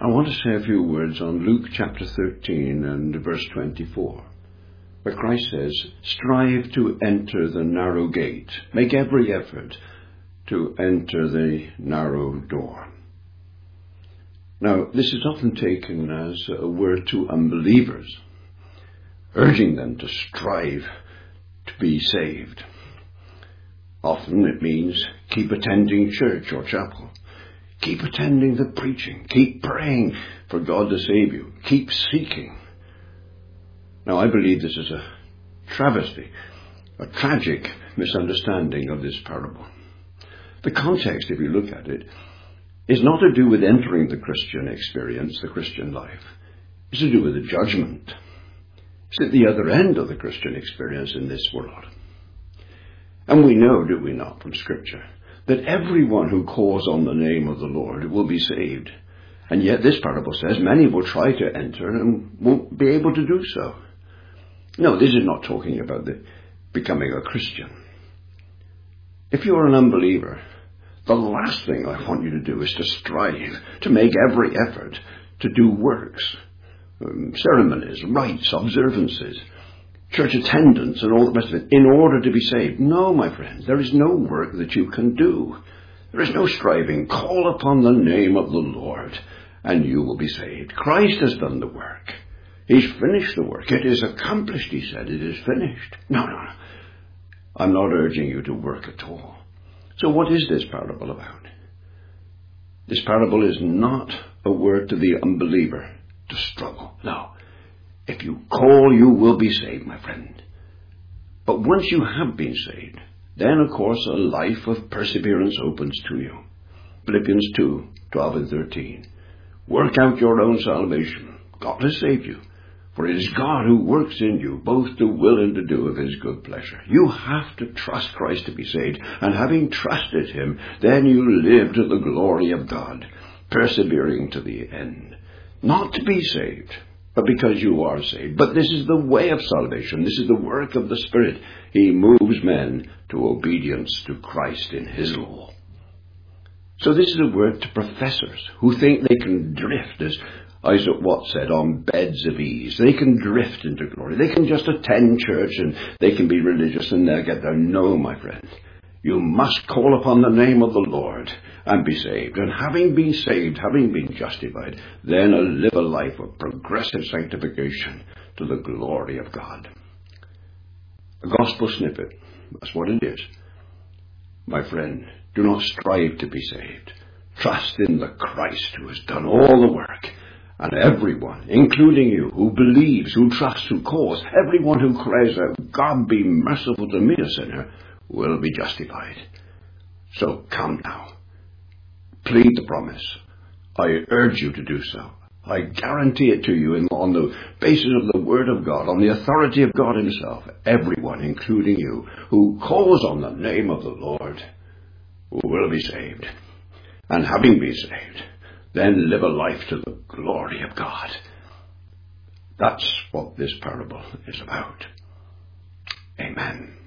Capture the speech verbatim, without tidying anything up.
I want to say a few words on Luke chapter thirteen and verse twenty-four, where Christ says, strive to enter the narrow gate. Make every effort to enter the narrow door. Now, this is often taken as a word to unbelievers, urging them to strive to be saved. Often it means keep attending church or chapel. Keep attending the preaching. Keep praying for God to save you. Keep seeking. Now, I believe this is a travesty, a tragic misunderstanding of this parable. The context, if you look at it, is not to do with entering the Christian experience, the Christian life. It's to do with the judgment. It's at the other end of the Christian experience in this world. And we know, do we not, from Scripture, that everyone who calls on the name of the Lord will be saved. And yet this parable says many will try to enter and won't be able to do so. No, this is not talking about the becoming a Christian. If you're an unbeliever, the last thing I want you to do is to strive, to make every effort to do works, um, ceremonies, rites, observances, church attendance and all the rest of it in order to be saved. No, my friends, there is no work that you can do. There is no striving. Call upon the name of the Lord and you will be saved. Christ has done the work. He's finished the work. It is accomplished, he said. It is finished. No, no, no. I'm not urging you to work at all. So what is this parable about? This parable is not a word to the unbeliever to struggle. No. If you call, you will be saved, my friend. But once you have been saved, then, of course, a life of perseverance opens to you. Philippians two, twelve and thirteen. Work out your own salvation. God has saved you. For it is God who works in you, both to will and to do of his good pleasure. You have to trust Christ to be saved. And having trusted him, then you live to the glory of God, persevering to the end. Not to be saved, but because you are saved. But this is the way of salvation. This is the work of the Spirit. He moves men to obedience to Christ in his law. So this is a word to professors who think they can drift, as Isaac Watts said, on beds of ease. They can drift into glory. They can just attend church and they can be religious and they'll get there. No, my friend. You must call upon the name of the Lord and be saved. And having been saved, having been justified, then live a life of progressive sanctification to the glory of God. A gospel snippet. That's what it is. My friend, do not strive to be saved. Trust in the Christ who has done all the work. And everyone, including you, who believes, who trusts, who calls, everyone who cries out, God be merciful to me, a sinner, will be justified. So come now. Plead the promise. I urge you to do so. I guarantee it to you in, on the basis of the Word of God, on the authority of God himself. Everyone, including you, who calls on the name of the Lord, will be saved. And having been saved, then live a life to the glory of God. That's what this parable is about. Amen.